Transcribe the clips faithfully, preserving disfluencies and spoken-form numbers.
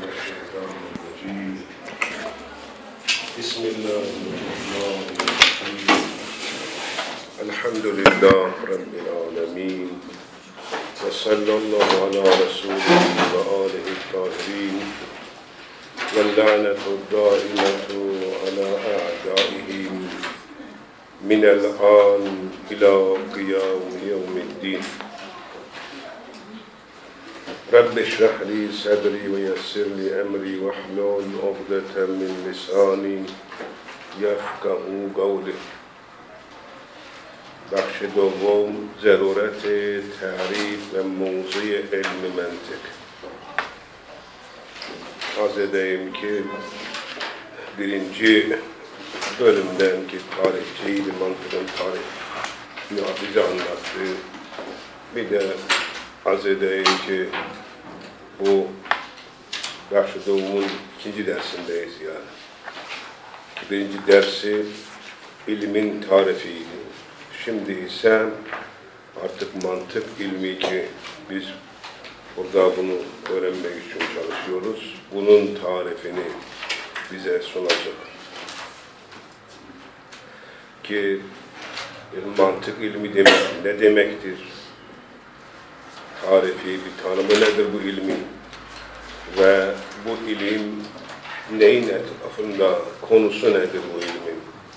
من الشيطان الرجيم بسم الله الرحمن الرحيم الحمد لله رب العالمين وصلى الله على رسوله وآله الطاهرين واللعنة الدائمة على أعدائهم من الآن إلى قيام يوم الدين رب اشرح لي صدري ويسر لي أمري واحلل عقدة من لساني يفقهوا قولي. بخش دوم ضرورت تعریف و موضوع علم منطق. Arz edeyim ki birinci bölümden ki tarihçiydi, mantığın tarihini hafifçe anlattı. Bir de arz edeyim ki bu Bخش Doğum'un ikinci dersindeyiz yani. Birinci dersi ilmin tarifiydi. Şimdi ise artık mantık ilmi ki biz burada bunu öğrenmek için çalışıyoruz. Bunun tarifini bize sunacak. Ki mantık ilmi demek ne demektir? Tarifi, bir tanımı nedir bu ilmin? Ve bu ilim neyin etrafında, konusu nedir bu ilmin?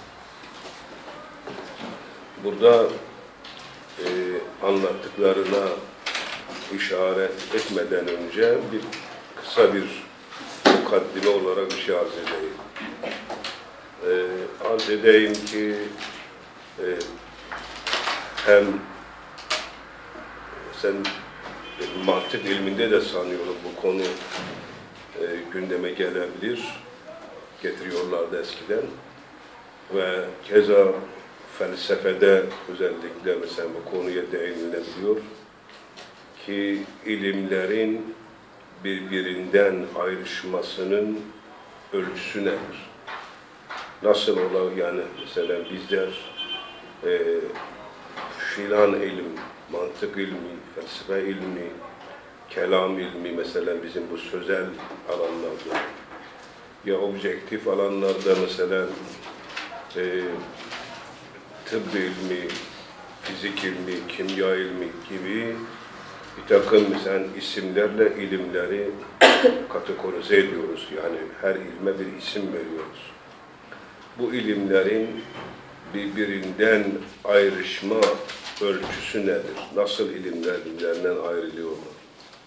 Burada e, anlattıklarına işaret etmeden önce bir kısa bir mukaddime olarak bir şey arz edeyim. E, arz edeyim ki e, hem sen e, mantık ilminde de sanıyorum bu konu e, gündeme gelebilir. Getiriyorlardı eskiden. Ve keza felsefede özellikle mesela bu konuya değinilebiliyor ki ilimlerin birbirinden ayrışmasının ölçüsü nedir? Nasıl olur yani mesela bizler e, filan ilim, mantık ilmi, felsefe ilmi, kelam ilmi mesela bizim bu sözel alanlarda ya objektif alanlarda mesela e, tıp ilmi, fizik ilmi, kimya ilmi gibi bir takım mesela isimlerle ilimleri kategorize ediyoruz. Yani her ilme bir isim veriyoruz. Bu ilimlerin birbirinden ayrışma ölçüsü nedir? Nasıl ilimler birbirlerinden ayrılıyorlar?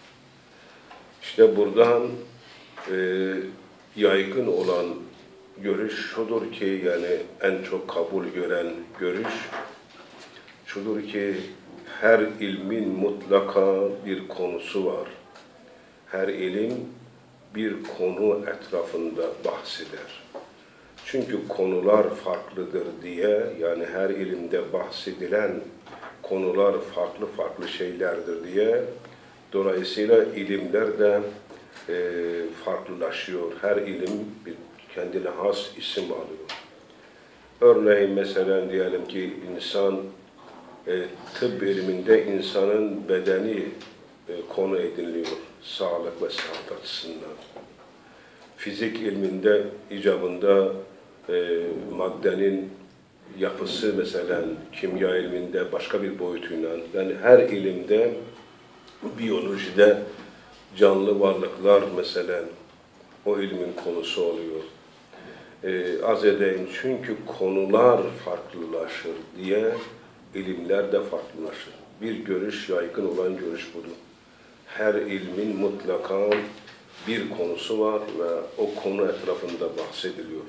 İşte buradan e, yaygın olan görüş şudur ki yani en çok kabul gören görüş şudur ki her ilmin mutlaka bir konusu var. Her ilim bir konu etrafında bahseder. Çünkü konular farklıdır diye yani her ilimde bahsedilen konular farklı farklı şeylerdir diye dolayısıyla ilimler de e, farklılaşıyor. Her ilim bir kendine has isim alıyor. Örneğin mesela diyelim ki insan e, tıp biliminde insanın bedeni e, konu ediniliyor. Sağlık ve sıhhat açısından. Fizik ilminde icabında e, maddenin yapısı mesela kimya ilminde başka bir boyutuyla yani her ilimde biyolojide canlı varlıklar mesela o ilmin konusu oluyor. Ee, az edeyim çünkü konular farklılaşır diye ilimler de farklılaşır. Bir görüş, yaygın olan görüş budur. Her ilmin mutlaka bir konusu var ve o konu etrafında bahsediliyor.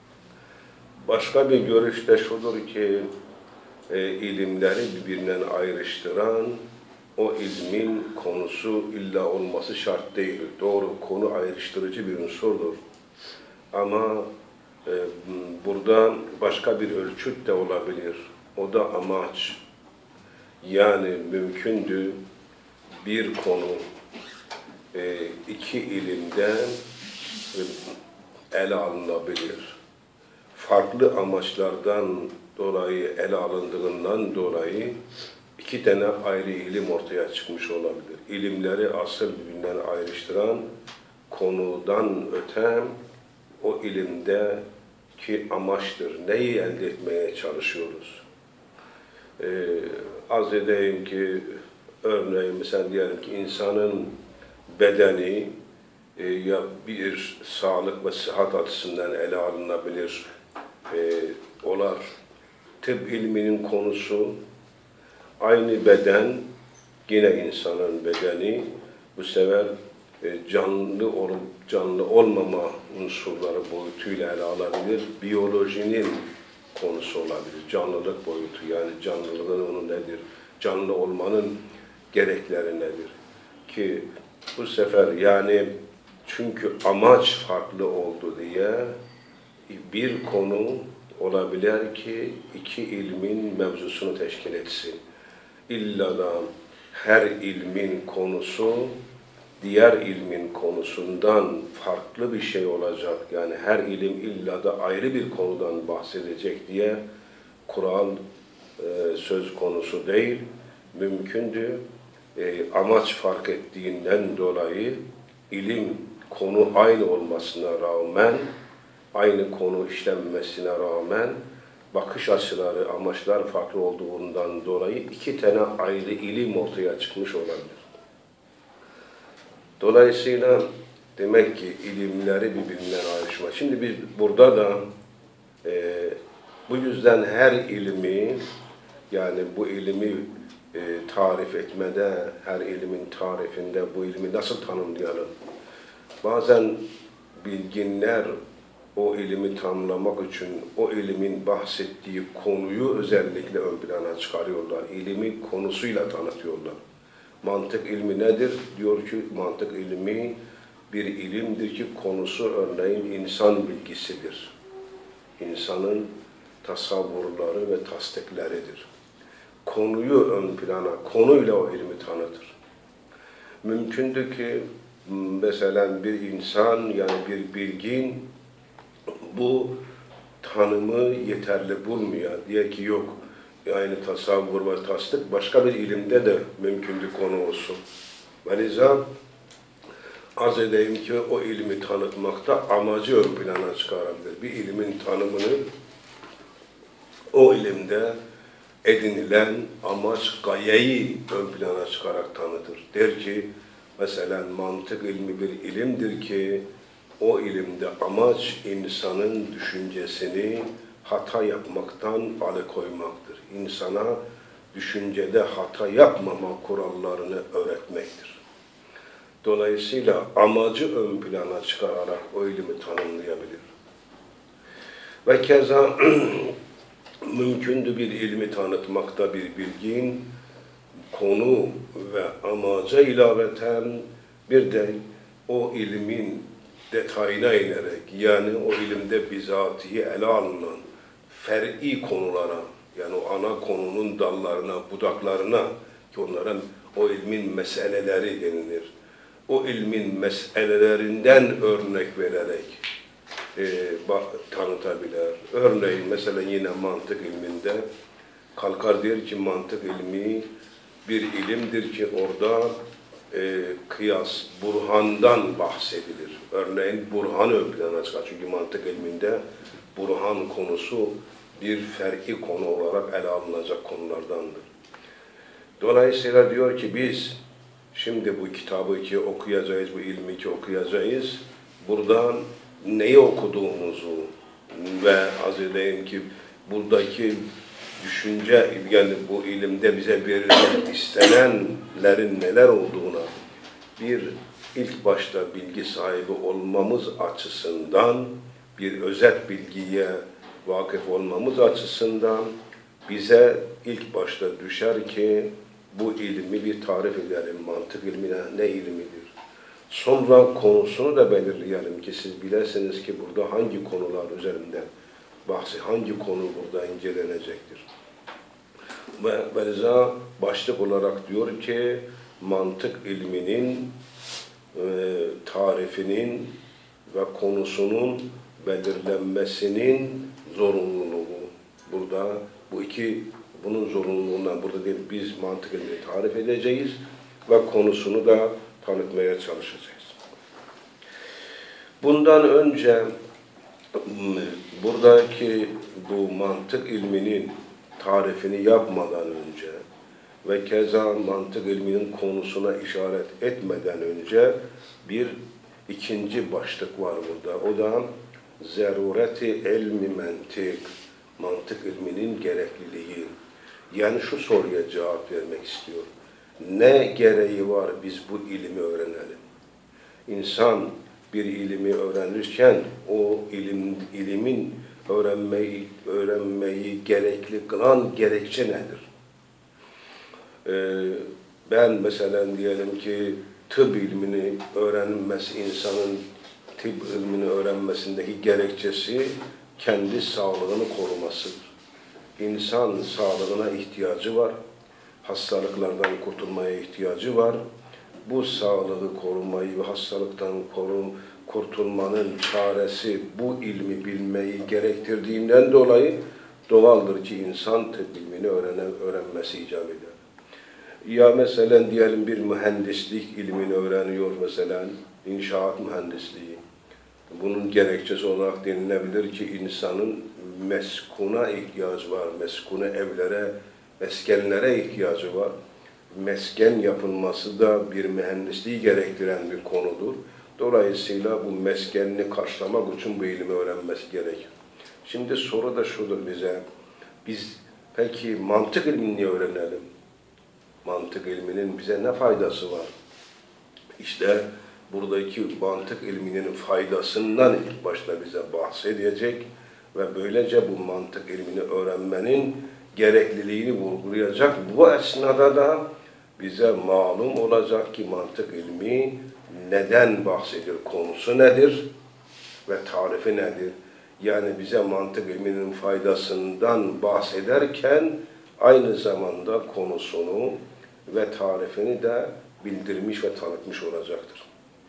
Başka bir görüş de şudur ki e, ilimleri birbirinden ayrıştıran o ilmin konusu illa olması şart değil. Doğru, konu ayrıştırıcı bir unsurdur. Ama e, burada başka bir ölçüt de olabilir. O da amaç. Yani mümkündür bir konu e, iki ilimden e, ele alınabilir. Farklı amaçlardan dolayı ele alındığından dolayı iki tane ayrı ilim ortaya çıkmış olabilir. İlimleri asıl birbirinden ayrıştıran konudan öte o ilimdeki amaçtır. Neyi elde etmeye çalışıyoruz? Ee, az edeyim ki, örneğin mesela diyelim ki insanın bedeni e, ya bir sağlık ve sıhhat açısından ele alınabilir e, olar. Tıp ilminin konusu aynı beden, yine insanın bedeni bu sefer e, canlı olup canlı olmama unsurları boyutuyla ele alabilir. Biyolojinin konusu olabilir. Canlılık boyutu, yani canlılığın onun nedir? Canlı olmanın gerekleri nedir? Ki bu sefer yani çünkü amaç farklı oldu diye bir konu olabilir ki iki ilmin mevzusunu teşkil etsin. İlla da her ilmin konusu diğer ilmin konusundan farklı bir şey olacak. Yani her ilim illa da ayrı bir konudan bahsedecek diye Kur'an e, söz konusu değil. Mümkündü. E, amaç fark ettiğinden dolayı ilim konu aynı olmasına rağmen, aynı konu işlenmesine rağmen bakış açıları, amaçlar farklı olduğundan dolayı iki tane ayrı ilim ortaya çıkmış olabilir. Dolayısıyla demek ki ilimleri birbirinden ayrışma. Şimdi biz burada da e, bu yüzden her ilmi, yani bu ilmi e, tarif etmede, her ilmin tarifinde bu ilmi nasıl tanımlayalım? Bazen bilginler o ilmi tanımlamak için o ilmin bahsettiği konuyu özellikle ön plana çıkarıyorlar. İlmi konusuyla tanıtıyorlar. Mantık ilmi nedir? Diyor ki mantık ilmi bir ilimdir ki konusu örneğin insan bilgisidir. İnsanın tasavvurları ve tasdikleridir. Konuyu ön plana, konuyla o ilmi tanıtır. Mümkündür ki mesela bir insan, yani bir bilgin bu tanımı yeterli bulmuyor. Diye ki yok, yani tasavvur ve tasdik başka bir ilimde de mümkündür konu olsun. Ve liza arz edeyim ki o ilmi tanıtmakta amacı ön plana çıkarabilir. Bir ilmin tanımını o ilimde edinilen amaç, gayeyi ön plana çıkarak tanıtır. Der ki mesela mantık ilmi bir ilimdir ki o ilimde amaç insanın düşüncesini hata yapmaktan alıkoymaktır. İnsana düşüncede hata yapmama kurallarını öğretmektir. Dolayısıyla amacı ön plana çıkararak o ilmi tanımlayabilir. Ve keza mümkündür bir ilmi tanıtmakta bir bilgin konu ve amaca ilaveten bir de o ilmin detayına inerek, yani o ilimde bizatihi ele alınan fer'i konulara, yani o ana konunun dallarına, budaklarına, ki onların o ilmin meseleleri denilir. O ilmin meselelerinden örnek vererek e, tanıtabilir. Örneğin mesela yine mantık ilminde kalkar der ki mantık ilmi bir ilimdir ki orada e, kıyas, burhandan bahsedilir. Örneğin burhan ön plana çıkar. Çünkü mantık ilminde burhan konusu bir fer'i konu olarak ele alınacak konulardandır. Dolayısıyla diyor ki biz şimdi bu kitabı ki okuyacağız, bu ilmi ki okuyacağız, buradan neyi okuduğumuzu ve az edeyim ki buradaki düşünce, yani bu ilimde bize verilen istenenlerin neler olduğuna bir ilk başta bilgi sahibi olmamız açısından, bir özet bilgiye vakıf olmamız açısından bize ilk başta düşer ki bu ilmi bir tarif edelim. Mantık ilmine ne ilmidir? Sonra konusunu da belirleyelim ki siz bilesiniz ki burada hangi konular üzerinde bahsi, hangi konu burada incelenecektir. Ve Beliza başlık olarak diyor ki mantık ilminin e, tarifinin ve konusunun belirlenmesinin zorunluluğu. Burada bu iki, bunun zorunluluğundan burada değil, biz mantık ilmini tarif edeceğiz ve konusunu da tanıtmaya çalışacağız. Bundan önce buradaki bu mantık ilminin tarifini yapmadan önce ve keza mantık ilminin konusuna işaret etmeden önce bir ikinci başlık var burada. O da zerureti ilmi mantık, mantık ilminin gerekliliği. Yani şu soruya cevap vermek istiyor. Ne gereği var biz bu ilmi öğrenelim? İnsan bir ilmi öğrenirken o ilim, ilimin öğrenmeyi, öğrenmeyi gerekli kılan gerekçe nedir? Ee, ben mesela diyelim ki tıp ilmini öğrenmesi, insanın tıp ilmini öğrenmesindeki gerekçesi kendi sağlığını korumasıdır. İnsan sağlığına ihtiyacı var, hastalıklardan kurtulmaya ihtiyacı var. Bu sağlığı korumayı ve hastalıktan korun, kurtulmanın çaresi bu ilmi bilmeyi gerektirdiğinden dolayı doğaldır ki insan tıp ilmini öğrenen, öğrenmesi icap eder. Ya mesela diyelim bir mühendislik ilmini öğreniyor mesela, inşaat mühendisliği. Bunun gerekçesi olarak denilebilir ki insanın meskuna ihtiyacı var, meskuna evlere, meskenlere ihtiyacı var. Mesken yapılması da bir mühendisliği gerektiren bir konudur. Dolayısıyla bu meskenini karşılamak için bu ilmi öğrenmesi gerekir. Şimdi soru da şudur bize, biz peki mantık ilmini öğrenelim. Mantık ilminin bize ne faydası var? İşte buradaki mantık ilminin faydasından ilk başta bize bahsedecek ve böylece bu mantık ilmini öğrenmenin gerekliliğini vurgulayacak. Bu esnada da bize malum olacak ki mantık ilmi neden bahsediyor, konusu nedir ve tarifi nedir? Yani bize mantık ilminin faydasından bahsederken aynı zamanda konusunu ve tarifini de bildirmiş ve tanıtmış olacaktır.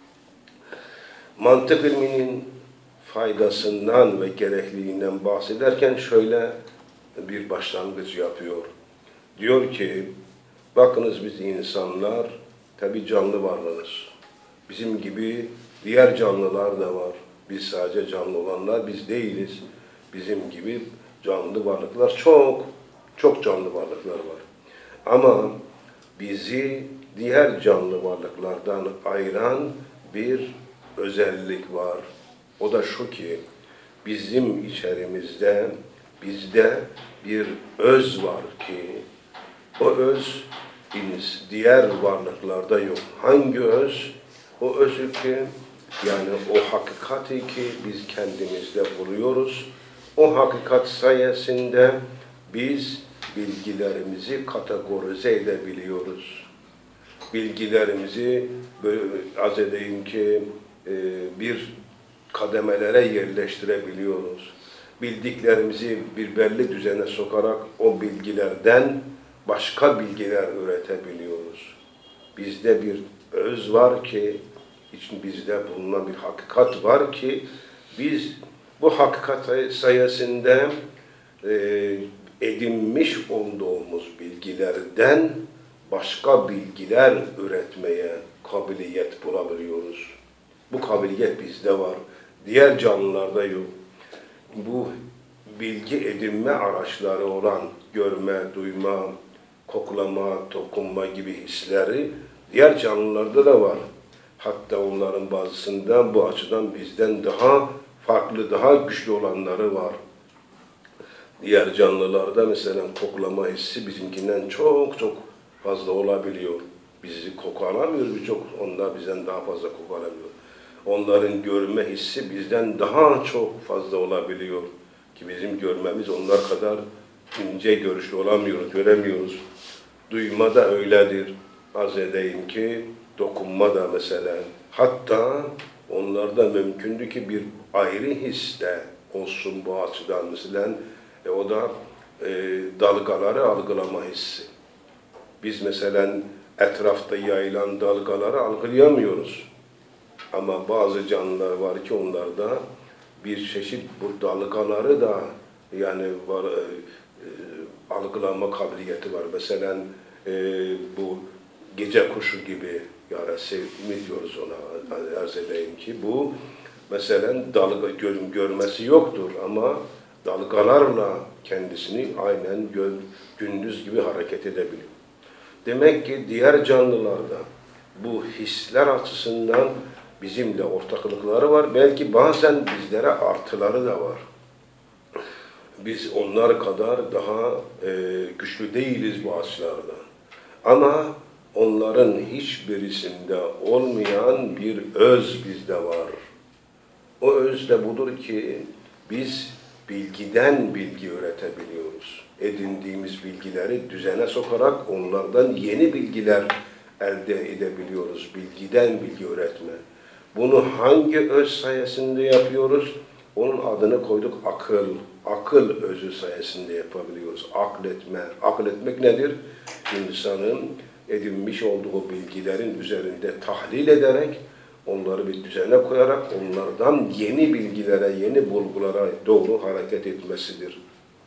Mantık ilminin faydasından ve gerekliliğinden bahsederken şöyle bir başlangıç yapıyor. Diyor ki, bakınız biz insanlar tabi canlı varlığız. Bizim gibi diğer canlılar da var. Biz sadece canlı olanlar biz değiliz. Bizim gibi canlı varlıklar çok, çok canlı varlıklar var. Ama bizi diğer canlı varlıklardan ayıran bir özellik var. O da şu ki, bizim içerimizde, bizde bir öz var ki, o öz diğer varlıklarda yok. Hangi öz? O özü ki, yani o hakikati ki biz kendimizde buluyoruz. O hakikat sayesinde biz bilgilerimizi kategorize edebiliyoruz. Bilgilerimizi böyle az edeyim ki bir kademelere yerleştirebiliyoruz. Bildiklerimizi bir belli düzene sokarak o bilgilerden başka bilgiler üretebiliyoruz. Bizde bir öz var ki, için bizde bulunan bir hakikat var ki, biz bu hakikat sayesinde e, edinmiş olduğumuz bilgilerden başka bilgiler üretmeye kabiliyet bulabiliyoruz. Bu kabiliyet bizde var. Diğer canlılarda yok. Bu bilgi edinme araçları olan görme, duyma, koklama, dokunma gibi hisleri diğer canlılarda da var. Hatta onların bazısında bu açıdan bizden daha farklı, daha güçlü olanları var. Diğer canlılarda mesela koklama hissi bizimkinden çok çok fazla olabiliyor. Bizi koku alamıyoruz birçok, onlar bizden daha fazla koku alamıyor. Onların görme hissi bizden daha çok fazla olabiliyor. Ki bizim görmemiz onlar kadar ince görüşlü olamıyoruz, göremiyoruz. Duyma da öyledir. Az edeyim ki dokunma da mesela. Hatta onlarda mümkündür ki bir ayrı his de olsun bu açıdan mesela. E, o da e, dalgaları algılama hissi. Biz mesela etrafta yayılan dalgaları algılayamıyoruz. Ama bazı canlılar var ki onlarda bir çeşit bu dalgaları da yani var, e, e, algılama kabiliyeti var. Mesela e, bu gece kuşu gibi yarası mi diyoruz ona arz edeyim ki bu mesela dalga gör, görmesi yoktur ama dalgalarla kendisini aynen gö, gündüz gibi hareket edebiliyor. Demek ki diğer canlılarda bu hisler açısından bizimle ortaklıkları var. Belki bazen bizlere artıları da var. Biz onlar kadar daha e, güçlü değiliz bu açılarda. Ama onların hiçbirisinde olmayan bir öz bizde var. O öz de budur ki biz bilgiden bilgi üretebiliyoruz. Edindiğimiz bilgileri düzene sokarak onlardan yeni bilgiler elde edebiliyoruz. Bilgiden bilgi üretme. Bunu hangi öz sayesinde yapıyoruz? Onun adını koyduk akıl. Akıl özü sayesinde yapabiliyoruz. Akletme. Akletmek nedir? İnsanın edinmiş olduğu bilgilerin üzerinde tahlil ederek, onları bir düzene koyarak, onlardan yeni bilgilere, yeni bulgulara doğru hareket etmesidir.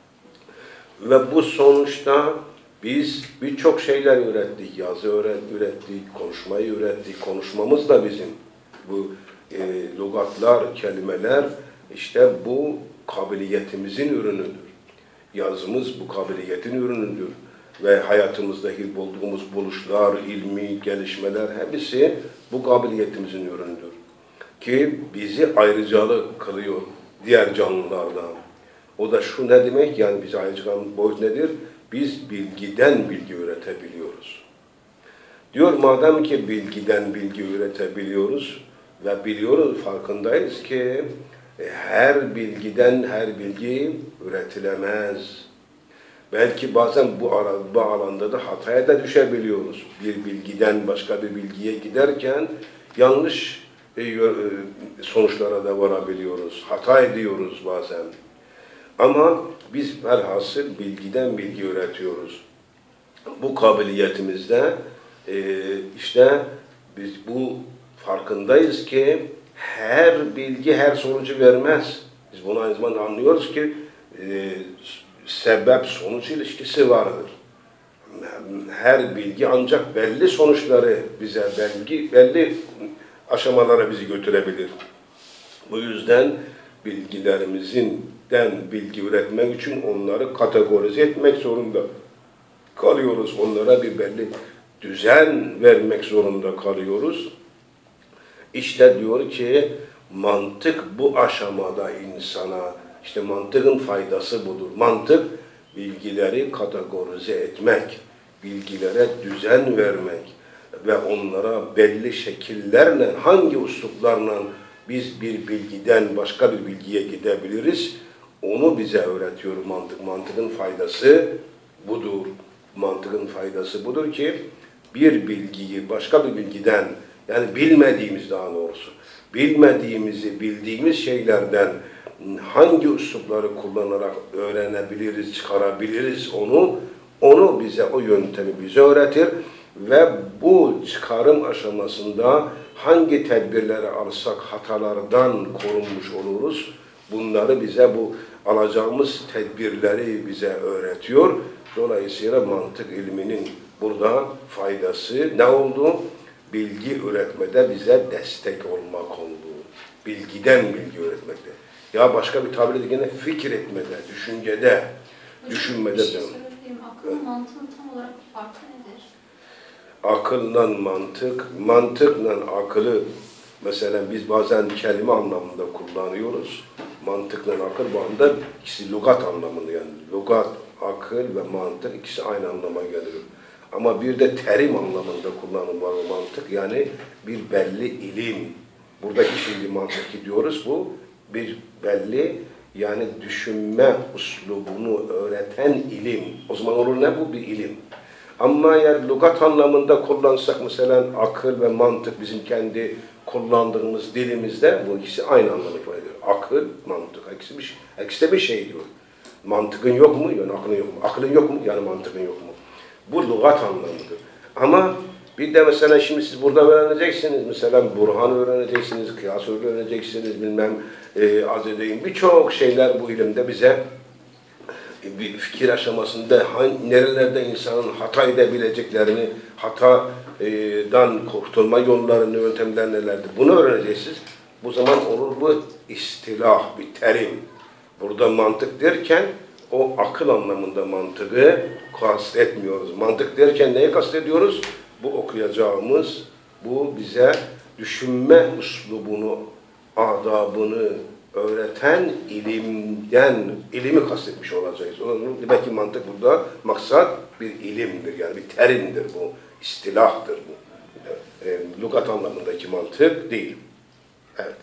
Ve bu sonuçta biz birçok şeyler ürettik. Yazı ürettik, konuşmayı ürettik. Konuşmamız da bizim. Bu e, lügatlar, kelimeler işte bu kabiliyetimizin ürünüdür. Yazımız bu kabiliyetin ürünüdür. Ve hayatımızdaki bulduğumuz buluşlar, ilmi gelişmeler hepsi bu kabiliyetimizin ürünüdür. Ki bizi ayrıcalı kılıyor diğer canlılardan. O da şu ne demek? Yani bizi ayrıcalı boyut nedir? Biz bilgiden bilgi üretebiliyoruz. Diyor madem ki bilgiden bilgi üretebiliyoruz ve biliyoruz, farkındayız ki her bilgiden her bilgi üretilemez. Belki bazen bu, bu alanda da hataya da düşebiliyoruz. Bir bilgiden başka bir bilgiye giderken yanlış sonuçlara da varabiliyoruz. Hata ediyoruz bazen. Ama biz velhasıl bilgiden bilgi üretiyoruz. Bu kabiliyetimizde işte biz bu farkındayız ki her bilgi her sonucu vermez. Biz bunu aynı zamanda anlıyoruz ki sebep-sonuç ilişkisi vardır. Her bilgi ancak belli sonuçları bize, belki belli aşamalara bizi götürebilir. Bu yüzden bilgilerimizden bilgi üretmek için onları kategorize etmek zorunda kalıyoruz. Onlara bir belli düzen vermek zorunda kalıyoruz. İşte diyor ki mantık bu aşamada insana, İşte mantığın faydası budur. Mantık, bilgileri kategorize etmek, bilgilere düzen vermek ve onlara belli şekillerle, hangi üsluplarla biz bir bilgiden başka bir bilgiye gidebiliriz, onu bize öğretiyor mantık. Mantığın faydası budur. Mantığın faydası budur ki bir bilgiyi başka bir bilgiden, yani bilmediğimiz daha doğrusu, bilmediğimizi bildiğimiz şeylerden hangi üslupları kullanarak öğrenebiliriz, çıkarabiliriz onu, onu bize, o yöntemi bize öğretir ve bu çıkarım aşamasında hangi tedbirleri alsak hatalardan korunmuş oluruz. Bunları bize, bu alacağımız tedbirleri bize öğretiyor. Dolayısıyla mantık ilminin burada faydası ne oldu? Bilgi üretmede bize destek olmak oldu. Bilgiden bilgi üretmekte. Ya başka bir tabirle de yine fikir etmede, düşüncede, hocam, düşünmede. Bir şey Akıl evet. Mantığın tam olarak farkı nedir? Akılla mantık, mantıkla akıllı mesela biz bazen kelime anlamında kullanıyoruz. Mantıkla akıl bu anda ikisi lügat anlamında, yani lügat, akıl ve mantık ikisi aynı anlama geliyor. Ama bir de terim anlamında kullanılan mantık, yani bir belli ilim. Buradaki şimdi mantık diyoruz, bu bir belli, yani düşünme uslubunu öğreten ilim. O zaman olur ne bu? Bir ilim. Ama eğer lügat anlamında kullansak mesela akıl ve mantık bizim kendi kullandığımız dilimizde bu ikisi aynı anlamı ifade ediyor. Akıl, mantık. İkisi bir şey, ikisi de bir şey diyor. Mantığın yok mu? Yani aklın yok mu? Aklın yok mu? Yani mantığın yok mu? Bu lügat anlamıdır. Ama bir de mesela şimdi siz burada öğreneceksiniz. Mesela Burhan öğreneceksiniz, kıyas öğreneceksiniz, bilmem e, az edeyim. Birçok şeyler bu ilimde bize bir fikir aşamasında hangi, nerelerde insanın hata edebileceklerini, hatadan kurtulma yollarını, yöntemler nelerdir? Bunu öğreneceksiniz. Bu zaman olur bu istilah, bir terim. Burada mantık derken o akıl anlamında mantığı kastetmiyoruz. Mantık derken neyi kastediyoruz? Bu okuyacağımız, bu bize düşünme üslubunu, adabını öğreten ilimden, ilimi kastetmiş olacağız. Onun demek ki mantık burada maksat bir ilimdir, yani bir terimdir bu, istilahtır bu. E, lügat anlamındaki mantık değil. Evet.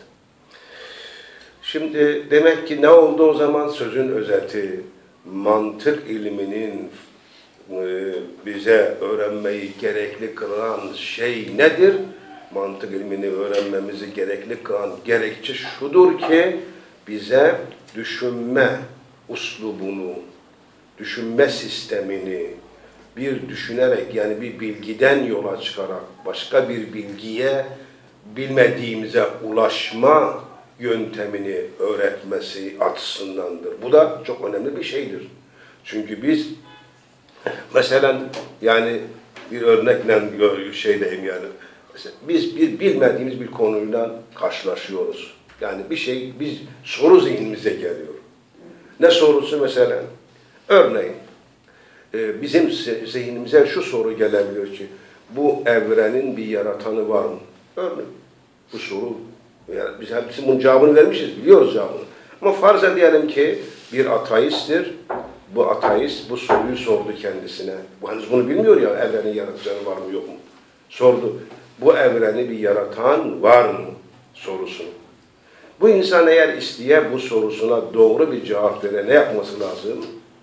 Şimdi demek ki ne oldu o zaman? Sözün özeti, mantık ilminin e, bize öğrenmeyi gerekli kılan şey nedir? Mantık ilmini öğrenmemizi gerekli kılan gerekçe şudur ki, bize düşünme uslubunu, düşünme sistemini bir düşünerek, yani bir bilgiden yola çıkarak başka bir bilgiye, bilmediğimize ulaşma yöntemini öğretmesi açısındandır. Bu da çok önemli bir şeydir. Çünkü biz mesela, yani bir örnekle şeydeyim yani, mesela biz bir bilmediğimiz bir konuyla karşılaşıyoruz. Yani bir şey, biz soru zihnimize geliyor. Ne sorusu mesela? Örneğin e, bizim zihnimize şu soru gelebilir ki, bu evrenin bir yaratanı var mı? Örneğin bu soru, yani biz hepsi bunun cevabını vermişiz, biliyoruz cevabını. Ama farz edelim ki bir ateisttir. Bu ateist bu soruyu sordu kendisine. Bu henüz bunu bilmiyor ya, evrenin yaratıcısı var mı yok mu? Sordu. Bu evreni bir yaratan var mı sorusunu. Bu insan eğer isteye bu sorusuna doğru bir cevap vere ne yapması lazım?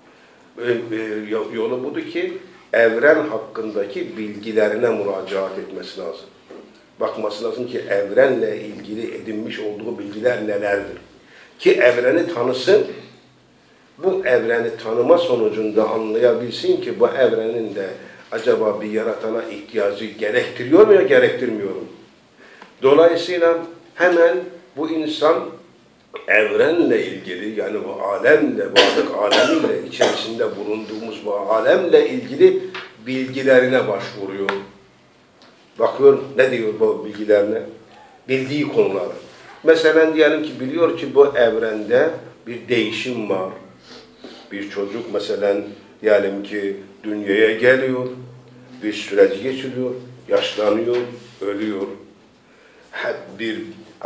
Yolu budur ki evren hakkındaki bilgilerine müracaat etmesi lazım. Bakması lazım ki evrenle ilgili edinmiş olduğu bilgiler nelerdir? Ki evreni tanısın, bu evreni tanıma sonucunda anlayabilsin ki bu evrenin de acaba bir yaratana ihtiyacı gerektiriyor mu ya gerektirmiyor mu? Dolayısıyla hemen bu insan evrenle ilgili, yani bu alemle, varlık alemiyle, içerisinde bulunduğumuz bu alemle ilgili bilgilerine başvuruyor. Bakıyor, ne diyor bu bilgilerine? Bildiği konuları. Mesela diyelim ki biliyor ki bu evrende bir değişim var. Bir çocuk mesela diyelim ki dünyaya geliyor, bir süreci geçiriyor, yaşlanıyor, ölüyor. Hep bir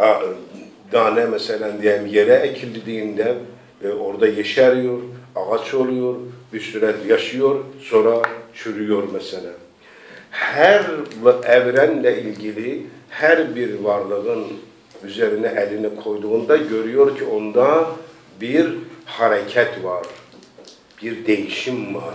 tane mesela diyelim yere ekildiğinde e, orada yeşeriyor, ağaç oluyor, bir süre yaşıyor, sonra çürüyor mesela. Her evrenle ilgili her bir varlığın üzerine elini koyduğunda görüyor ki onda bir hareket var, bir değişim var.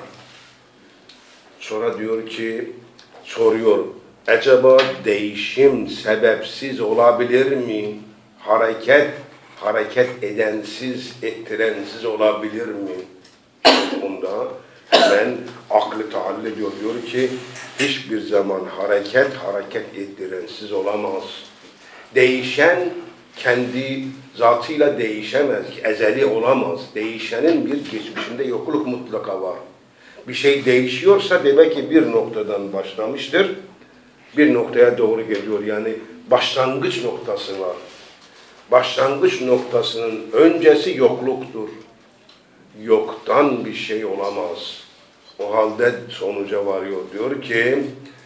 Sonra diyor ki, soruyor, acaba değişim sebepsiz olabilir mi? Hareket, hareket edensiz, ettirensiz olabilir mi? Onda hemen aklı tahalle ediyor, diyor ki, hiçbir zaman hareket, hareket ettirensiz olamaz. Değişen, kendi zatıyla değişemez, ezeli olamaz. Değişenin bir geçmişinde yokluk mutlaka var. Bir şey değişiyorsa demek ki bir noktadan başlamıştır, bir noktaya doğru geliyor. Yani başlangıç noktası var. Başlangıç noktasının öncesi yokluktur. Yoktan bir şey olamaz. O halde sonuca varıyor. Diyor ki,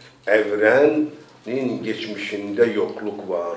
evrenin geçmişinde yokluk var.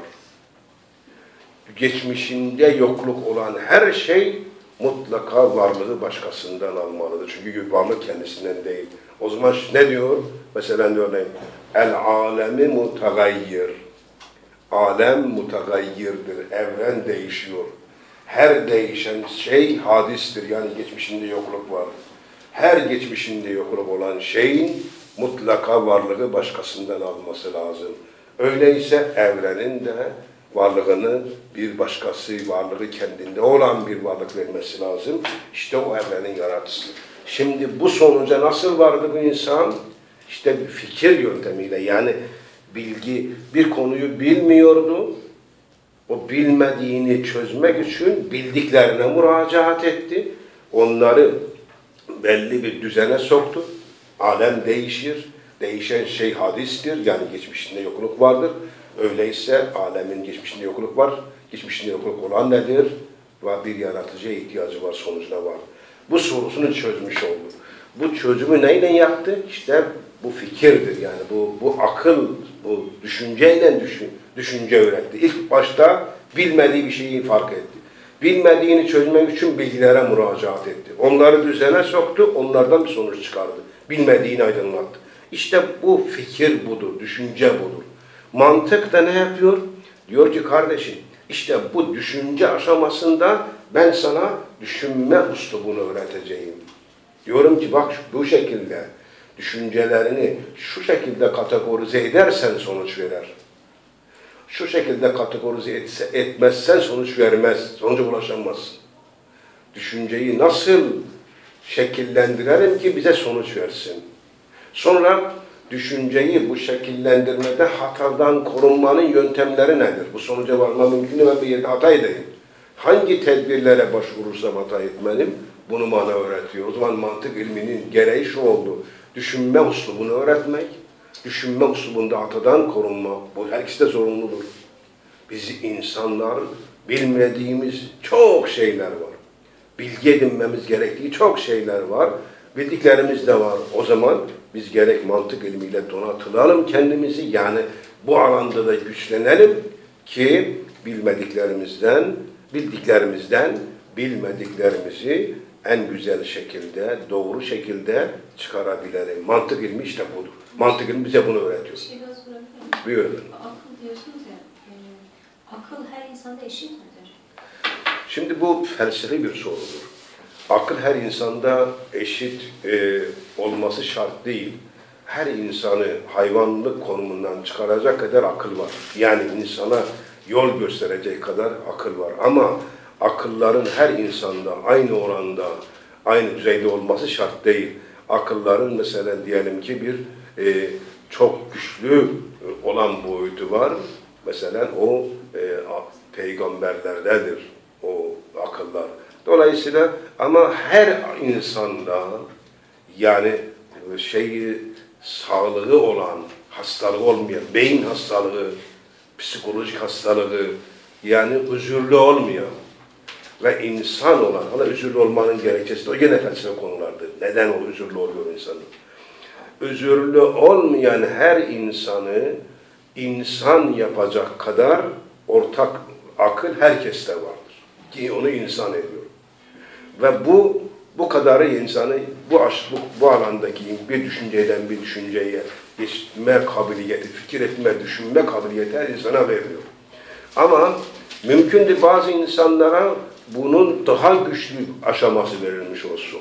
Geçmişinde yokluk olan her şey mutlaka varlığı başkasından almalıdır. Çünkü varlık kendisinden değil. O zaman ne diyor? Mesela örneğin, el-alemi mutagayyir. Alem mutagayyirdir. Evren değişiyor. Her değişen şey hadistir. Yani geçmişinde yokluk var. Her geçmişinde yokluk olan şeyin mutlaka varlığı başkasından alması lazım. Öyleyse evrenin de varlığını bir başkası, varlığı kendinde olan bir varlık vermesi lazım. İşte o evrenin yaratıcısı. Şimdi bu sonuca nasıl vardı bu insan? İşte bir fikir yöntemiyle, yani bilgi, bir konuyu bilmiyordu. O bilmediğini çözmek için bildiklerine müracaat etti. Onları belli bir düzene soktu. Alem değişir. Değişen şey hadistir. Yani geçmişinde yokluk vardır. Öyleyse alemin geçmişinde yokluk var. geçmişinde yokluk olan nedir? Ve bir yaratıcıya ihtiyacı var, sonucuna var. Bu sorusunu çözmüş oldu. Bu çözümü neyle yaptı? İşte bu fikirdir yani bu bu akıl, bu düşünceyle düşün, düşünce öğretti. İlk başta bilmediği bir şeyi fark etti. Bilmediğini çözmek için bilgilere müracaat etti. Onları düzene soktu, onlardan bir sonuç çıkardı. Bilmediğini aydınlattı. İşte bu fikir budur, düşünce budur. Mantık da ne yapıyor? Diyor ki kardeşim, işte bu düşünce aşamasında ben sana düşünme üslubunu öğreteceğim. Diyorum ki bak bu şekilde düşüncelerini şu şekilde kategorize edersen sonuç verer. Şu şekilde kategorize etse, etmezsen sonuç vermez, sonuca ulaşamazsın. Düşünceyi nasıl şekillendirelim ki bize sonuç versin? Sonra düşünceyi bu şekillendirmede hatadan korunmanın yöntemleri nedir? Bu sonuca varma mümkün ve bir yerde hata edeyim. Hangi tedbirlere başvurursam hata etmeliyim? Bunu bana öğretiyor. O zaman mantık ilminin gereği şu oldu. Düşünme uslubunu öğretmek, düşünme uslubunda hatadan korunmak. Bu her ikisi de zorunludur. Biz insanlar bilmediğimiz çok şeyler var. Bilgi edinmemiz gerektiği çok şeyler var. Bildiklerimiz de var. O zaman biz gerek mantık ilmiyle donatılalım kendimizi. Yani bu alanda da güçlenelim ki bilmediklerimizden, bildiklerimizden bilmediklerimizi en güzel şekilde, doğru şekilde çıkarabilelim. Mantık ilmi işte budur. Mantık ilmi bize bunu öğretiyor. Bir şey daha sorabilir miyim? Buyurun. Akıl diyorsunuz ya, e, akıl her insanda eşit midir? Şimdi bu felsefi bir sorudur. Akıl her insanda eşit e, olması şart değil. Her insanı hayvanlık konumundan çıkaracak kadar akıl var. Yani insana yol gösterecek kadar akıl var. Ama akılların her insanda aynı oranda, aynı düzeyde olması şart değil. Akılların mesela diyelim ki bir e, çok güçlü olan boyutu var. Mesela o e, peygamberlerdedir o akıllar. Dolayısıyla ama her insanda yani şeyi sağlığı olan, hastalığı olmayan, beyin hastalığı, psikolojik hastalığı yani özürlü olmayan ve insan olan, hala özürlü olmanın gerekçesi de o gene felsefe konulardır. Neden o özürlü oluyor insanın? Özürlü olmayan her insanı insan yapacak kadar ortak akıl herkeste vardır. Ki onu insan ediyor. Ve bu bu kadarı insanı bu, bu, bu alandaki bir düşünceden bir düşünceye geçme kabiliyeti, fikir etme, düşünme kabiliyeti her insana veriliyor. Ama mümkündür bazı insanlara bunun daha güçlü aşaması verilmiş olsun.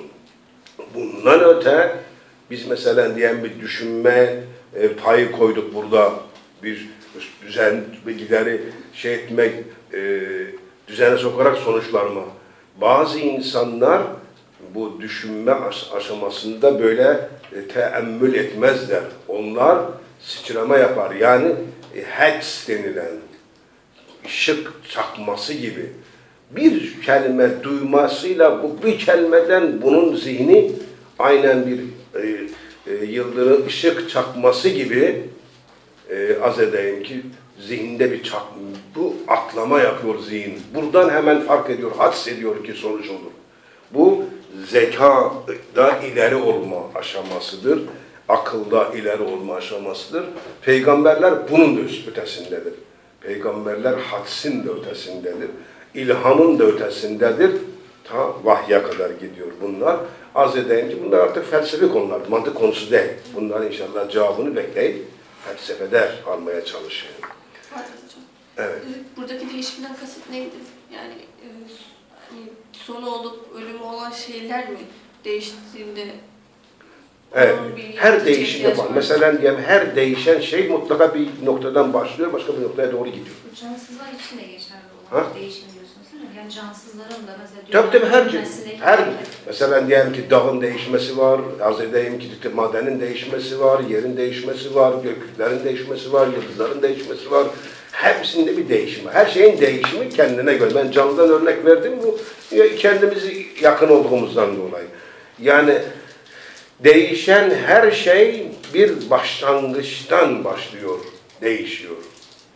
Bundan öte biz mesela diyen bir düşünme e, payı koyduk burada. Bir düzen bilgileri şey etmek, e, düzene sokarak sonuçlanma. Bazı insanlar bu düşünme aşamasında böyle e, teemmül etmezler. Onlar sıçrama yapar. Yani e, heks denilen ışık çakması gibi bir kelime duymasıyla bu bir kelimeden bunun zihni aynen bir e, e, yıldırım ışık çakması gibi e, az edeyim ki zihinde bir çak, bu atlama yapıyor zihin. Buradan hemen fark ediyor, hadsediyor ki sonuç olur. Bu zekada ileri olma aşamasıdır. Akılda ileri olma aşamasıdır. Peygamberler bunun da ötesindedir. Peygamberler hadsin de ötesindedir. İlhamın da ötesindedir. Ta vahye kadar gidiyor bunlar. Az edeyim ki bunlar artık felsefi konular, mantık konusu değil. Bunlar inşallah cevabını bekleyip felsefede almaya çalışıyor. Evet. Buradaki değişimden kasıt neydi? Yani, e, hani sonu olup ölümü olan şeyler mi değiştiğinde? Evet. Her değişimde var. Mesela diyelim her değişen şey mutlaka bir noktadan başlıyor, başka bir noktaya doğru gidiyor. Cansızlar için de geçerli olan Ha? değişim diyorsunuz değil mi? Yani cansızların da mesela Tabii tabii her, dönmesindeki- her mesela diyelim ki dağın değişmesi var, az edeyim ki madenin değişmesi var, yerin değişmesi var, göklerin değişmesi var, yıldızların değişmesi var. Hepsinde bir değişim var. Her şeyin değişimi kendine göre. Ben canlıdan örnek verdim bu kendimizi yakın olduğumuzdan dolayı. Yani değişen her şey bir başlangıçtan başlıyor, değişiyor.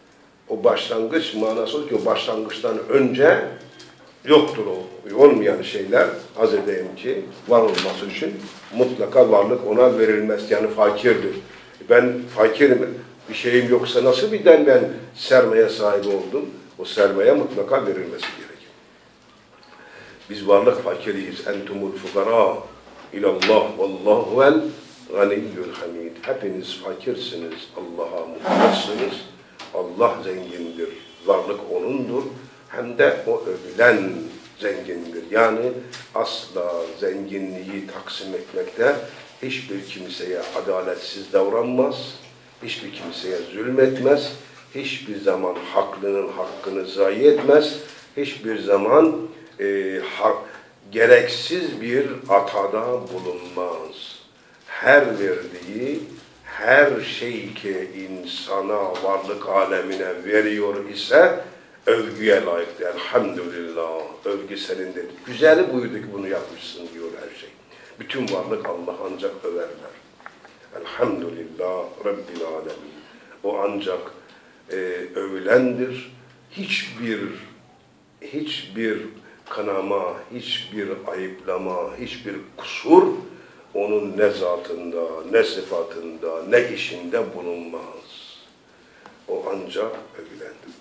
O başlangıç manası o ki o başlangıçtan önce yoktur o. Olmayan şeyler az edeyim ki var olması için mutlaka varlık ona verilmez. Yani fakirdir. Ben fakirim, bir şeyim yoksa nasıl birden ben sermaye sahibi oldum? O sermaye mutlaka verilmesi gerekir. Biz varlık fakiriyiz. Entumul fukara ilallah vallahu vel ganiyyul hamid. Hepiniz fakirsiniz. Allah'a muhtaçsınız. Allah zengindir. Varlık O'nundur. Hem de o övülen zengindir. Yani asla zenginliği taksim etmekte hiçbir kimseye adaletsiz davranmaz, hiçbir kimseye zulmetmez, hiçbir zaman haklının hakkını zayi etmez, hiçbir zaman e, hak, gereksiz bir atada bulunmaz. Her verdiği, her şey ki insana, varlık alemine veriyor ise övgüye layıktır. Elhamdülillah, övgü senindir. Güzeli buydu ki bunu yapmışsın diyor her şey. Bütün varlık Allah ancak överler. Elhamdülillah Rabbil alemin. O ancak e, övülendir. Hiçbir hiçbir kanama, hiçbir ayıplama, hiçbir kusur onun ne zatında, ne sıfatında, ne işinde bulunmaz. O ancak övülendir.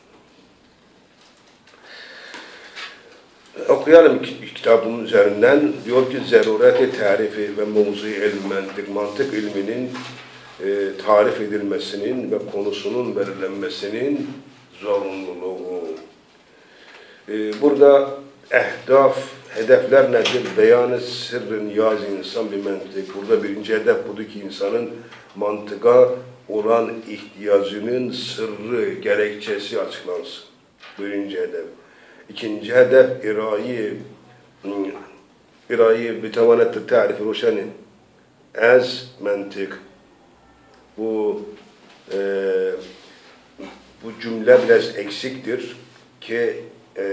Okuyalım kitabın üzerinden. Diyor ki zerureti tarifi ve mevzu ilm mantık, mantık ilminin e, tarif edilmesinin ve konusunun belirlenmesinin zorunluluğu. E, burada ehdaf, hedefler nedir? Beyanı sırrın yaz insan bir mantık. Burada birinci hedef budur ki insanın mantığa olan ihtiyacının sırrı, gerekçesi açıklansın. Birinci hedef. İkinci hedef irayı irayı bitavanetli tarifi roşanin az mantık. Bu e, bu cümle biraz eksiktir ki e,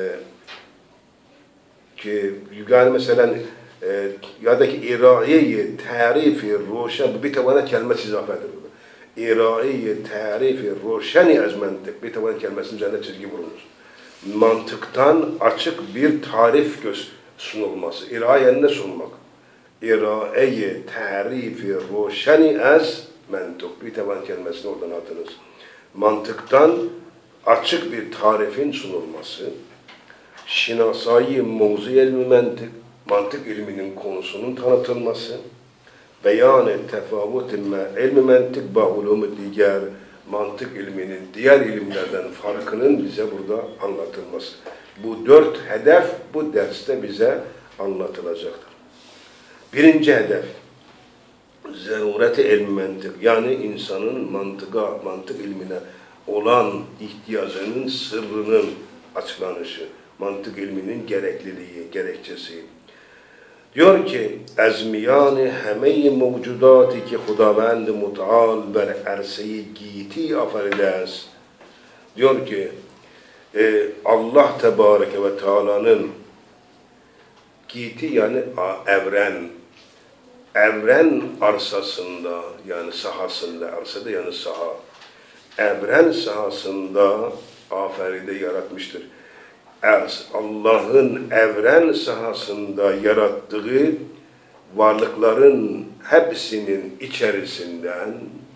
ki yani mesela e, yadaki irayı tarifi roşan bu bitavanet kelimesi izafedir. İrayı tarifi roşani az mantık bitavanet kelimesinin üzerine çizgi vurulur. Mantıktan açık bir tarif göz sunulması. İrayen ne sunmak? İraye tarifi roşani az mantık. Bir taban kelimesini oradan atınız. Mantıktan açık bir tarifin sunulması. Şinasayı mevzu ilmi mantık. Mantık ilminin konusunun tanıtılması. Beyan-ı tefavut-i ilmi mantık ba'ulumu diğer mantık ilminin diğer ilimlerden farkının bize burada anlatılması. Bu dört hedef bu derste bize anlatılacaktır. Birinci hedef, zerureti ilmi mantık, yani insanın mantığa, mantık ilmine olan ihtiyacının sırrının açıklanışı, mantık ilminin gerekliliği, gerekçesi. Diyor ki, ezmiyani heme-i mevcudati ki Hudavand Mut'al ber erse-i giti afarides. Diyor ki, e, Allah Tebareke ve Teala'nın giti yani evren, evren arsasında yani sahasında, arsada yani saha, evren sahasında aferide yaratmıştır. Allah'ın evren sahasında yarattığı varlıkların hepsinin içerisinden,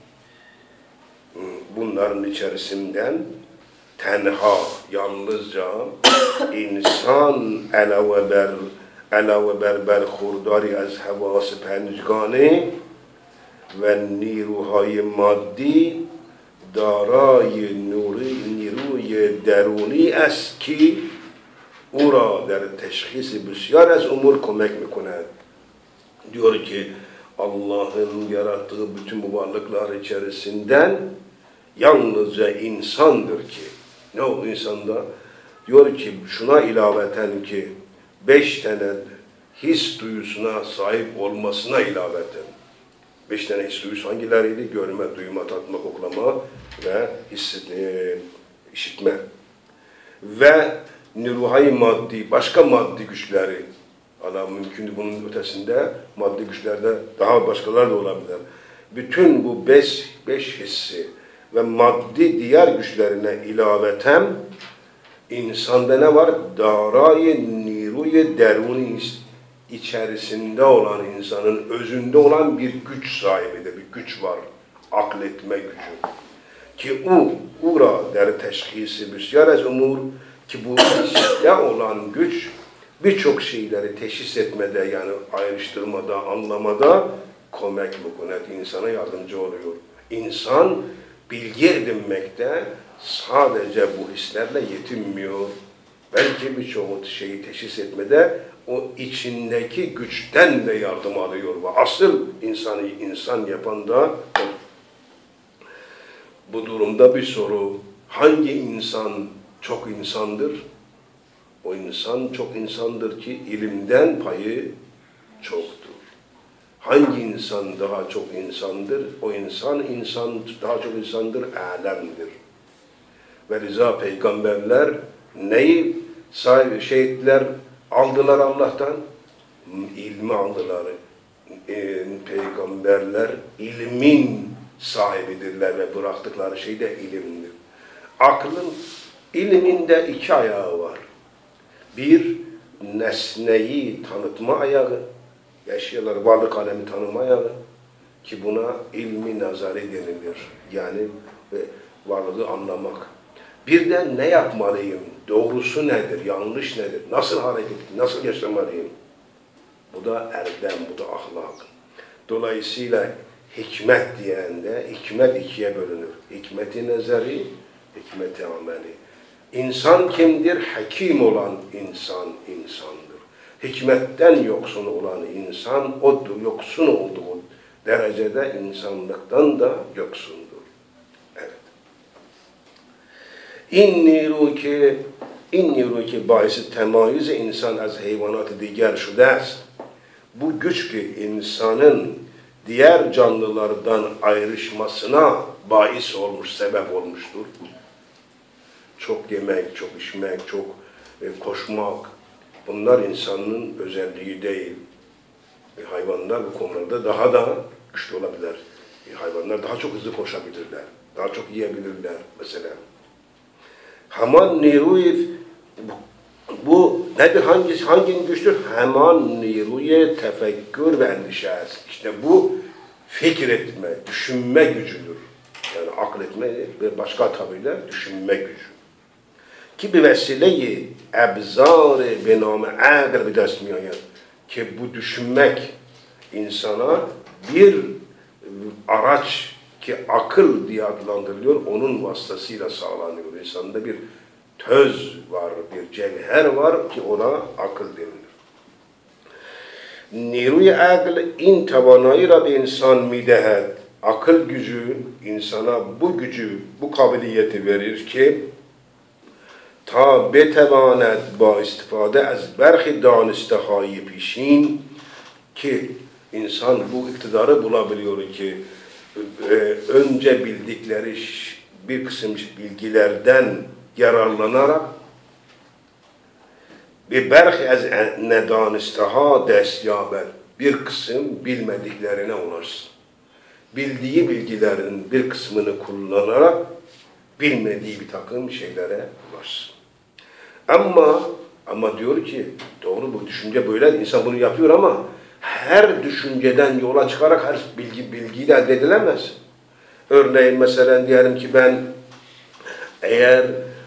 bunların içerisinden tenha, yalnızca insan elave ber elave berber hurdari az havası pencgane ve niruhay maddi darayı nuri niruy deruni است ki او را در تشخیص بسیار از امور کمک میکند. Diyor ki Allah'ın yarattığı bütün bu varlıklar içerisinden yalnızca insandır ki. Ne oldu insanda? Diyor ki şuna ilaveten ki beş tane his duyusuna sahip olmasına ilaveten. Beş tane his duyusu hangileriydi? Görme, duyma, tatma, koklama ve hissetme, işitme. Ve niruhay maddi, başka maddi güçleri. Allah mümkün bunun ötesinde maddi güçlerde daha başkaları da olabilir. Bütün bu beş, beş hissi ve maddi diğer güçlerine ilaveten insanda ne var? Darayı niruye deruni içerisinde olan insanın özünde olan bir güç sahibidir. Bir güç var. Akletme gücü. Ki o, ura der teşhisi büsyar ez umur ki bu içte olan güç birçok şeyleri teşhis etmede yani ayrıştırmada, anlamada komek bukunet insana yardımcı oluyor. İnsan bilgi edinmekte sadece bu hislerle yetinmiyor. Belki birçok şeyi teşhis etmede o içindeki güçten de yardım alıyor. Ve asıl insanı insan yapan da bu durumda bir soru. Hangi insan çok insandır? O insan çok insandır ki ilimden payı çoktur. Hangi insan daha çok insandır? O insan, insan daha çok insandır, alemdir. Ve rıza peygamberler neyi sahibi, şehitler aldılar Allah'tan? İlmi aldılar. E, peygamberler ilmin sahibidirler ve bıraktıkları şey de ilimdir. Aklın, ilminde iki ayağı var. Bir, nesneyi tanıtma ayağı, eşyalar, varlık alemi tanıma ayağı ki buna ilmi nazari denilir. Yani varlığı anlamak. Bir de ne yapmalıyım, doğrusu nedir, yanlış nedir, nasıl hareket, nasıl yaşamalıyım? Bu da erdem, bu da ahlak. Dolayısıyla hikmet diyende, hikmet ikiye bölünür. Hikmeti nezari, hikmeti ameli. İnsan kimdir? Hakim olan insan, insandır. Hikmetten yoksun olan insan, o yoksun olduğu derecede insanlıktan da yoksundur. Evet. İnni ruki, inni ruki bahisi temayüz insan az hayvanatı diğer şu ders. Bu güç ki insanın diğer canlılardan ayrışmasına bahis olmuş, sebep olmuştur. Çok yemek, çok içmek, çok e, koşmak, bunlar insanın özelliği değil. E, hayvanlar bu konularda daha da güçlü olabilirler. E, hayvanlar daha çok hızlı koşabilirler, daha çok yiyebilirler mesela. Haman niruy, bu, bu nedir, hangi, hangi güçtür? Haman niruye tefekkür ve endişe. İşte bu fikir etme, düşünme gücüdür. Yani akletme ve başka tabirle düşünme gücü. Ki bir vesileyi ebzar-ı benam-ı akl bir dest miayet. Ki bu düşünmek insana bir araç ki akıl diye adlandırılıyor, onun vasıtasıyla sağlanıyor. İnsanda bir töz var, bir cevher var ki ona akıl denilir. Niruy akl in tavanayı ra bir insan midehet. Akıl gücü insana bu gücü, bu kabiliyeti verir ki ta betevanet ba istifade az berhi danistehayı pişin ki insan bu iktidarı bulabiliyor ki e, önce bildikleri bir kısım bilgilerden yararlanarak bir berhi az nedanisteha destyaber bir kısım bilmediklerine ulaşsın. Bildiği bilgilerin bir kısmını kullanarak bilmediği bir takım şeylere ulaşsın. Ama ama diyor ki doğru bu düşünce böyle insan bunu yapıyor ama her düşünceden yola çıkarak her bilgi bilgiyi de elde edilemez. Örneğin mesela diyelim ki ben eğer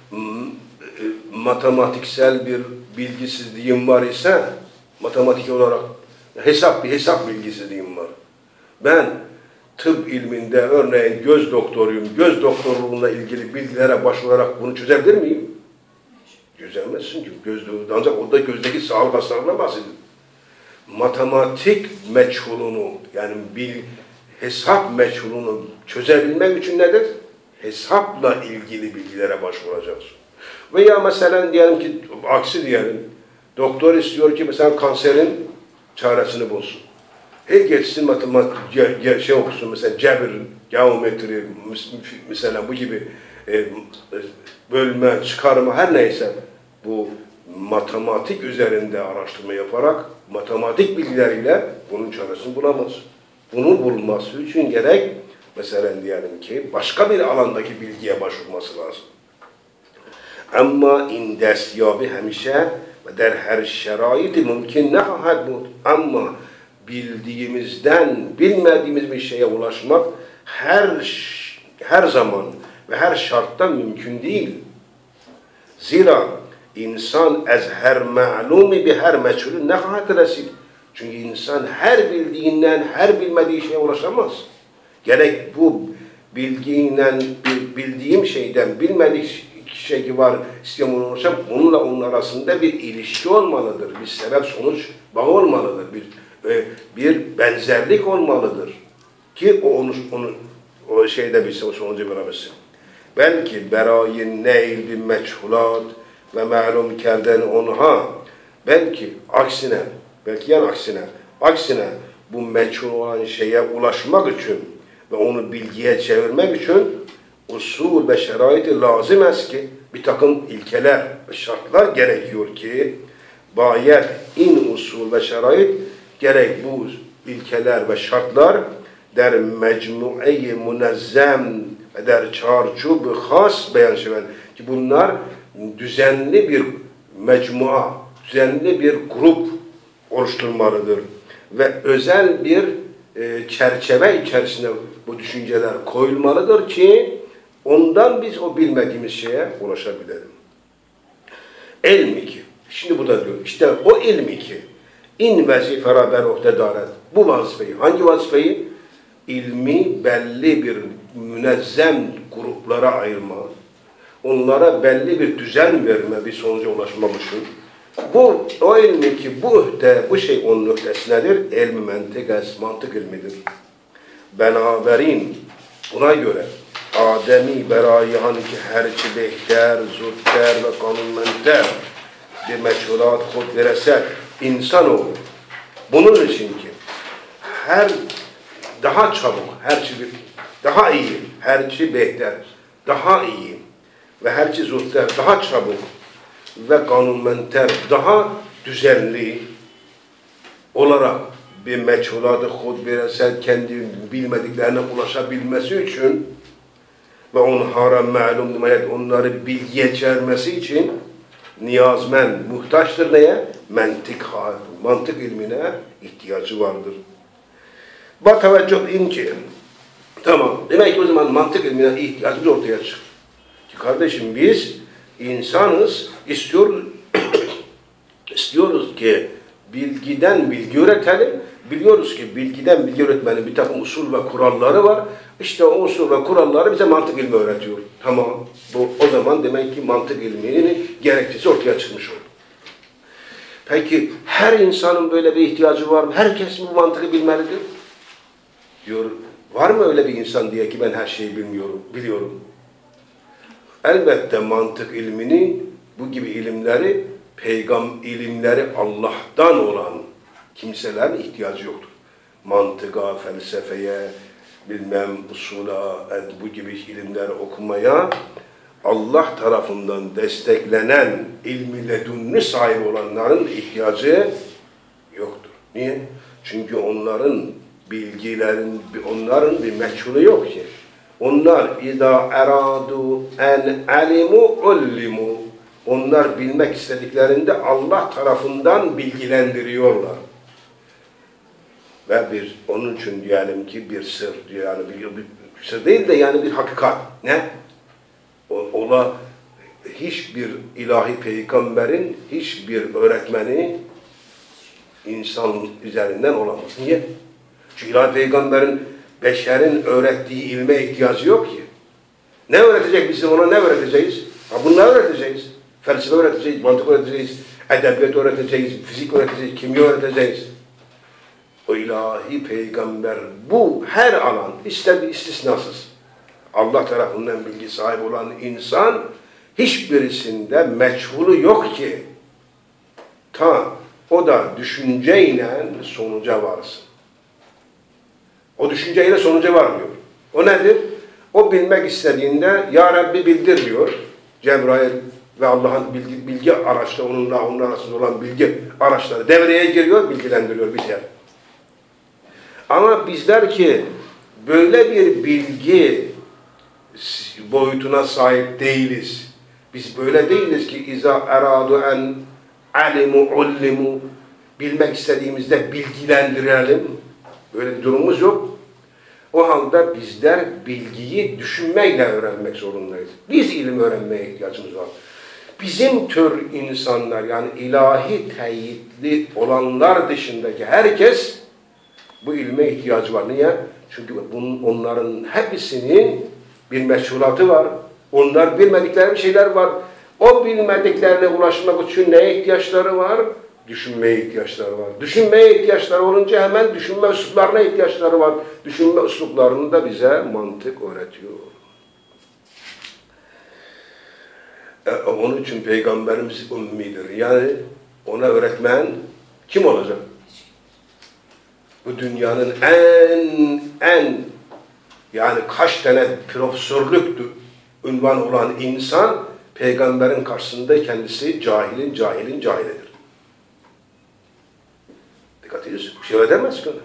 matematiksel bir bilgisizliğim var ise matematik olarak hesap bir hesap bilgisizliğim var. Ben tıp ilminde örneğin göz doktoruyum. Göz doktorluğuna ilgili bilgilere başvurarak bunu çözebilir miyim? Çözemezsin ki. Göz, ancak orada gözdeki sağlık hastalarına bahsediyor. Matematik meçhulunu yani bil, hesap meçhulunu çözebilmek için nedir? Hesapla ilgili bilgilere başvuracaksın. Veya mesela diyelim ki aksi diyelim. Doktor istiyor ki mesela kanserin çaresini bulsun. He geçsin matematik şey okusun mesela cebir, geometri mesela bu gibi e, bölme, çıkarma her neyse bu matematik üzerinde araştırma yaparak matematik bilgileriyle bunun çaresini bulamaz. Bunu bulması için gerek mesela diyelim ki başka bir alandaki bilgiye başvurması lazım. Ama indestiyabı hemşe ve der her şeraiti mümkün ne hahat bu. Ama bildiğimizden bilmediğimiz bir şeye ulaşmak her her zaman ve her şartta mümkün değil. Zira insan ez her ma'lumi bi her meçhulü ne hahat resil. Çünkü insan her bildiğinden her bilmediği şeye ulaşamaz. Gerek bu bilgiyle bildiğim şeyden bilmedik şey var istiyorum ulaşam, onunla onun arasında bir ilişki olmalıdır. Bir sebep sonuç bağı olmalıdır. Bir e, bir benzerlik olmalıdır. Ki o onu, onu o şeyde bir sonucu bulabilsin. Belki berayın neil bir meçhulat ve ma'lum kerden onha belki aksine belki yan aksine aksine bu meçhul olan şeye ulaşmak için ve onu bilgiye çevirmek için usul ve şeraiti lazım es ki bir takım ilkeler ve şartlar gerekiyor ki bayet in usul ve şerait gerek bu ilkeler ve şartlar der mecmu'i munezzem ve der çarçub has beyan şeven ki bunlar düzenli bir mecmua, düzenli bir grup oluşturmalıdır ve özel bir e, çerçeve içerisinde bu düşünceler koyulmalıdır ki ondan biz o bilmediğimiz şeye ulaşabilelim. İlmi ki, şimdi burada diyor, işte o ilmi ki, in vazifera ber uhdedaret, bu vazifeyi, hangi vazifeyi? İlmi belli bir münezzem gruplara ayırma, onlara belli bir düzen verme, bir sonuca ulaşmak için. Bu, o ilmi ki, bu ühde, bu şey onun ühdesi nedir? İlmi mentık, mantık ilmidir. Benaverin, buna göre, Ademi berayı ki herçi behter, zütter ve kanunmenter bir meçhulat kod vereset insanoğlu. Bunun için ki her daha çabuk, herçi bir daha iyi, herçi behter, daha iyi ve herçi zütter daha çabuk ve kanunmenter daha düzenli olarak bir meçhulatı kod vereset kendi bilmediklerine ulaşabilmesi için ve onlara ma'lum demek onları bilgiye çevirmesi için niyazmen muhtaçtır neye? Mantık, mantık ilmine ihtiyacı vardır. Bak teveccüh in ki tamam demek ki o zaman mantık ilmine ihtiyacımız ortaya çıkıyor. Ki kardeşim biz insanız istiyoruz istiyoruz ki bilgiden bilgi üretelim. Biliyoruz ki bilgiden bilgi öğretmenin bir takım usul ve kuralları var. İşte o usul ve kuralları bize mantık ilmi öğretiyor. Tamam. Bu, o zaman demek ki mantık ilminin gerekçesi ortaya çıkmış oldu. Peki her insanın böyle bir ihtiyacı var mı? Herkes bu mantığı bilmelidir. Diyor. Var mı öyle bir insan diye ki ben her şeyi bilmiyorum, biliyorum. Elbette mantık ilmini, bu gibi ilimleri, peygam ilimleri Allah'tan olan kimselerin ihtiyacı yoktur. Mantığa, felsefeye, bilmem usula, bu gibi ilimler okumaya Allah tarafından desteklenen ilmi ledunni sahibi olanların ihtiyacı yoktur. Niye? Çünkü onların bilgilerin, onların bir meçhulü yok ki. Onlar idâ erâdû en alimu ullimu. Onlar bilmek istediklerinde Allah tarafından bilgilendiriyorlar. Ve bir, onun için diyelim ki bir sır, yani bir, bir sır değil de yani bir hakikat. Ne? O, ola hiçbir ilahi peygamberin, hiçbir öğretmeni insan üzerinden olamaz. Niye? Çünkü ilahi peygamberin beşerin öğrettiği ilme ihtiyacı yok ki. Ne öğretecek bize ona, ne öğreteceğiz? Ha bunları öğreteceğiz. Felsefe öğreteceğiz, mantık öğreteceğiz, edebiyat öğreteceğiz, fizik öğreteceğiz, kimya öğreteceğiz. O ilahi peygamber bu her alan ister istisnasız Allah tarafından bilgi sahibi olan insan hiçbirisinde meçhulü yok ki ta o da düşünceyle sonuca varsın. O düşünceyle sonuca varmıyor. O nedir? O bilmek istediğinde Ya Rabbi bildir diyor. Cebrail ve Allah'ın bilgi, bilgi araçları onunla onun arasında olan bilgi araçları devreye giriyor, bilgilendiriyor, biter. Ama bizler ki böyle bir bilgi boyutuna sahip değiliz. Biz böyle değiliz ki iza eradu en alimu ullimu, bilmek istediğimizde bilgilendirelim. Böyle bir durumumuz yok. O halde bizler bilgiyi düşünmeyle öğrenmek zorundayız. Biz ilim öğrenmeye ihtiyacımız var. Bizim tür insanlar, yani ilahi teyitli olanlar dışındaki herkes bu ilme ihtiyacı var. Niye? Çünkü bunun, onların hepsinin bir meşhulatı var. Onlar bilmedikleri bir şeyler var. O bilmediklerine ulaşmak için neye ihtiyaçları var? Düşünmeye ihtiyaçları var. Düşünmeye ihtiyaçları olunca hemen düşünme üsluplarına ihtiyaçları var. Düşünme üsluplarını da bize mantık öğretiyor. E, onun için Peygamberimiz ümmidir. Yani ona öğretmen kim olacak? Bu dünyanın en en yani kaç tane profesörlük ünvan olan insan Peygamberin karşısında kendisi cahilin cahilin cahilidir. Dikkat ediyorsun. Bir şey ödemez ki ona.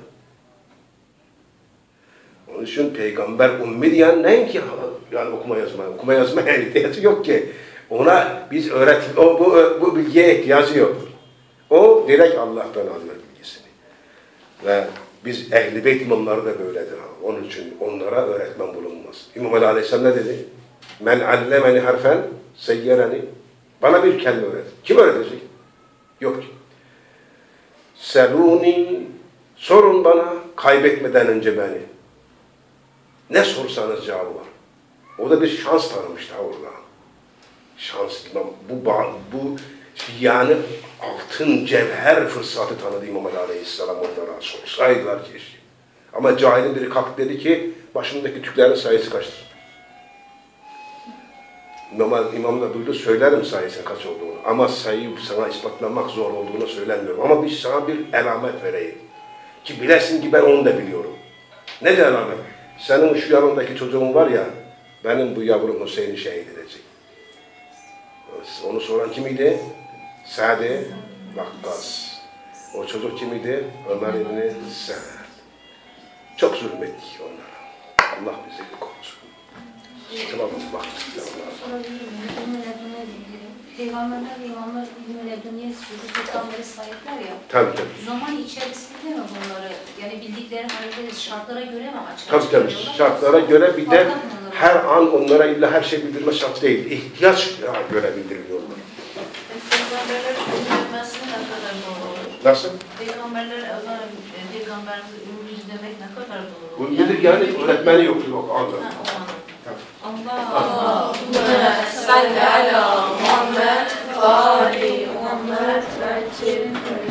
Onun için Peygamber ummi diyen ne ki? Yani okuma yazma. Okuma yazma ihtiyacı yok ki. Ona biz öğret, o bu, bu bilgiye ihtiyacı yok. O direkt Allah'tan alıyor bilgisini. Ve biz Ehl-i Beyt imamları da böyledir. Onun için onlara öğretmen bulunmaz. İmam Ali Aleyhisselam ne dedi? Men allemeni harfen seyyereni. Bana bir kelime öğret. Kim öğretecek? Yok ki. Seluni, sorun bana kaybetmeden önce beni. Ne sorsanız cevabı var. O da bir şans tanımıştı orada. Şans, bu, bu yani altın cevher fırsatı tanıdı İmam Ali Aleyhisselam onlara. Sorsaydılar ki işte. Ama cahilin biri kalktı dedi ki başımdaki tüklerin sayısı kaçtır? İmam, İmam da duydu, söylerim sayısının kaç olduğunu. Ama sayıyı sana ispatlamak zor olduğunu söylemiyorum. Ama bir sana bir alamet vereyim. Ki bilesin ki ben onu da biliyorum. Ne de alamet? Senin şu yanındaki çocuğun var ya, benim bu yavrum Hüseyin'i şehit edecek. Onu soran kimiydi? Sa'd Vakkas. O çocuk kimiydi? Ömer İbni Sa'd. Çok zulmettik onlara. Allah bizi korusun. Tamam, bak. Sorabilir miyim? İlmi ledun'la ilgili. Peygamberler ve imamlar ilmi ledun'ya istiyordu. Peygamberi sahipler ya. Tabii tabii. Zaman içerisinde mi bunları, yani bildikleri halde şartlara göre mi açığa Tabii tabii. çıkarıyorlar? Şartlara göre bir de Anlatmaları her an onlara illa her şey bildirme şart değil. İhtiyaç göre bildiriliyorlar. Peygamberler ümmetmesine ne kadar doğru olur? Nasıl? Peygamberler Allah Peygamberimizi ümmiz demek ne kadar doğru olur? Ümmidir yani öğretmeni yoktur o anda. Ha, o anlamda. Allah. Allahümme salli ala Muhammed ve ali Muhammed ve